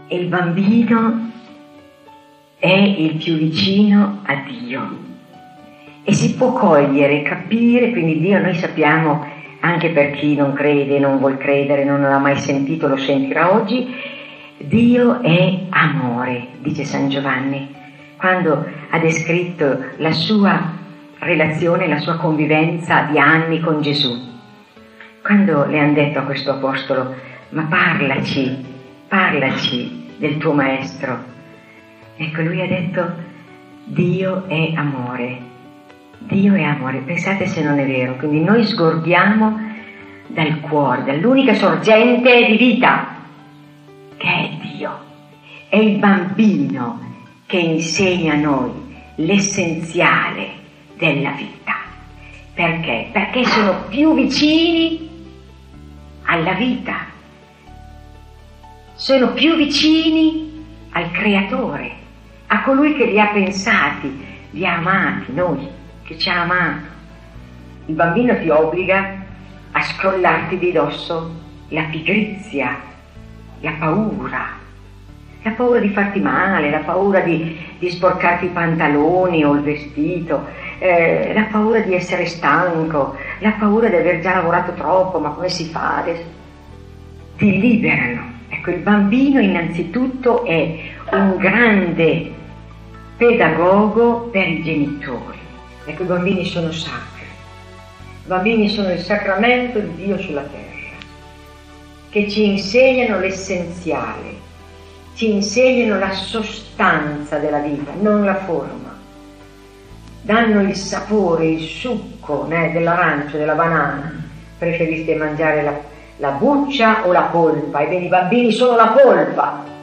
e il bambino è il più vicino a Dio e si può cogliere, capire. Quindi Dio, noi sappiamo, anche per chi non crede, non vuol credere, non l'ha mai sentito, lo sentirà oggi, Dio è amore, dice San Giovanni, quando ha descritto la sua relazione, la sua convivenza di anni con Gesù. Quando le hanno detto a questo apostolo: ma parlaci del tuo maestro, ecco, lui ha detto: Dio è amore. Dio è amore. Pensate se non è vero. Quindi noi sgorbiamo dal cuore, dall'unica sorgente di vita, che è Dio. È il bambino che insegna a noi l'essenziale della vita. Perché? Perché sono più vicini alla vita, sono più vicini al Creatore, a colui che li ha pensati, li ha amati, noi che ci ha amato. Il bambino ti obbliga a scrollarti di dosso la pigrizia, la paura di farti male, la paura di sporcarti i pantaloni o il vestito, la paura di essere stanco, la paura di aver già lavorato troppo, ma come si fa adesso? Ti liberano. Ecco, il bambino innanzitutto è un grande pedagogo per i genitori. Ecco, i bambini sono sacri. I bambini sono il sacramento di Dio sulla terra, che ci insegnano l'essenziale, ci insegnano la sostanza della vita, non la forma. Danno il sapore, il succo dell'arancio, della banana. Preferiste mangiare la buccia o la polpa? Ebbene, i bambini sono la polpa.